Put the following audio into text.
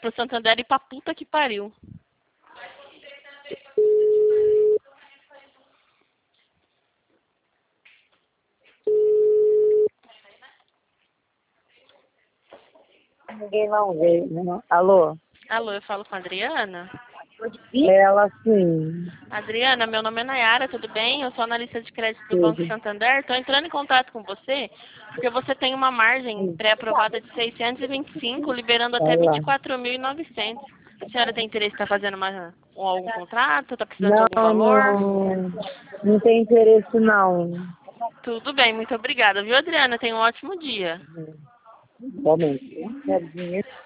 pro Santander e pra puta que pariu. Ninguém não veio, né? Alô? Alô, eu falo com a Adriana? Ela sim. Adriana, meu nome é Nayara, tudo bem? Eu sou analista de crédito do Banco Tudo. Santander. Estou entrando em contato com você porque você tem uma margem pré-aprovada de 625, liberando até Vai lá. 24.900. A senhora tem interesse em estar fazendo algum contrato? Está precisando de algum Não, valor? não. Não tem interesse, não. Tudo bem, muito obrigada. Viu, Adriana? Tenha um ótimo dia. Realmente. Quero dinheiro.